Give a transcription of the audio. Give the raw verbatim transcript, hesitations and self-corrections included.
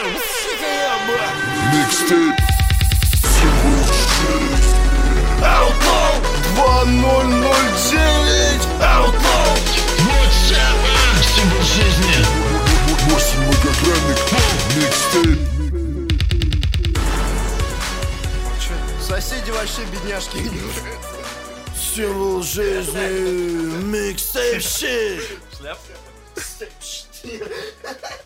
Микстейп Outlaw два ноль ноль девять Outlaw Символ жизни. Восемь многогранник Микстейп. Соседи вообще бедняжки. Символ жизни Микстейп щит. Шляпка.